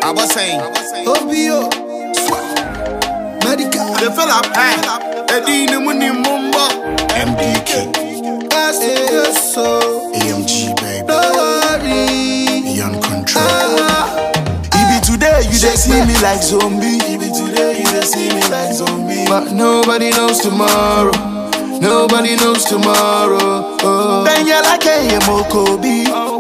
I was saying, OBO, Medical, the fella, Eddie Muni Mumba, MDK, so AMG, baby, don't worry, beyond control. Today you just see me like zombie. Today you just see me like zombie. But nobody knows tomorrow. Nobody knows tomorrow. Then you like a Mokobi.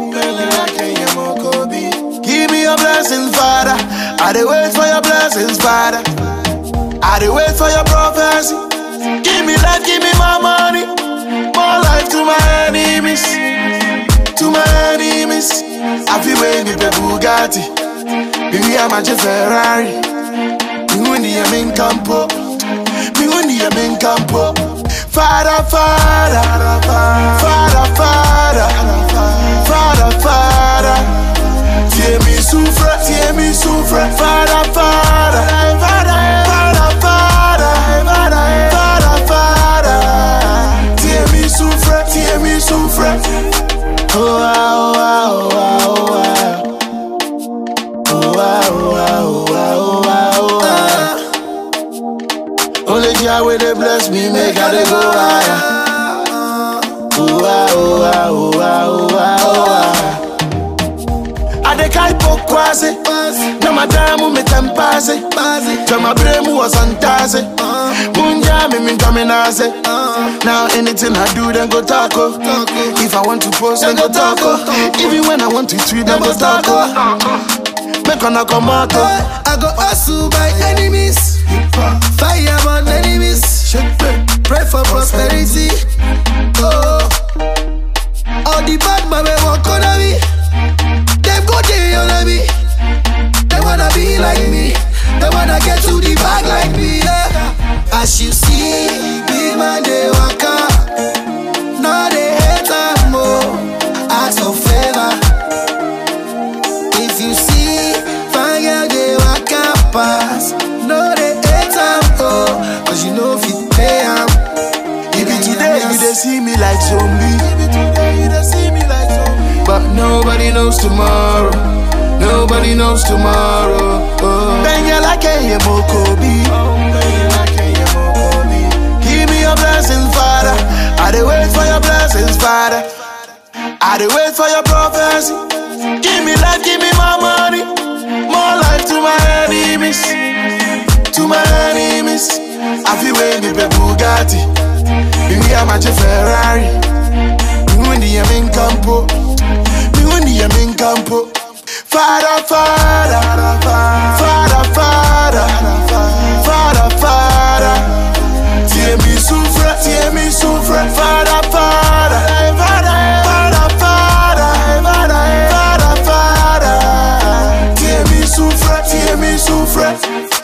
Give me your blessings, Father. I dey wait for your blessings, Father. I dey wait for your prophecy. Give me life, give me my money. More life to my enemies. To my enemies. I feel when you be Bugatti. Me am a Ferrari. Me win the main campo. Me win the main campo. Father, Father, Father, Father, Father, Father. Tie me souffre, Father, Father, Father, Father, Father, Father, Father. Tie me souffre. Oh, oh, oh, oh, oh. Only Jah where they bless me, make I dey go higher. I dey kai pokwase, na madamu me tempase. Jama bremu was antase, munja me min kaminase. Now anything I do, then go taco. If I want to post, then go taco. Even when I want to tweet, then go taco. Make on a commando. I go hustle by enemies, fire on enemies. Pray for prosperity. Oh, all the bad man we walk on me. Them go day on me. They wanna be like me. They wanna get to the bag like me. Yeah. As you see, big man they walk up. Now they hate them more. Ask for favor. If you see, fine girl they walk up pass. No they hate them oh, cause you know if you pay them. Even today you dey see me like zombie. But nobody knows tomorrow. Nobody knows tomorrow. Then you like a Mokobi. Give me your blessings, Father. I dey wait for your blessings, Father. I dey wait for your prophecy. Give me life, give me my money. More life to my enemies. To my enemies. I feel when me be Bugatti. Me am a Ferrari. Me win the main campo. Me win the main campo. Father, Father, Father, Father, Father, Father. Tie me souffre, Father, Father, Father, Father, Father, Father, Father, Father. Tie me souffre.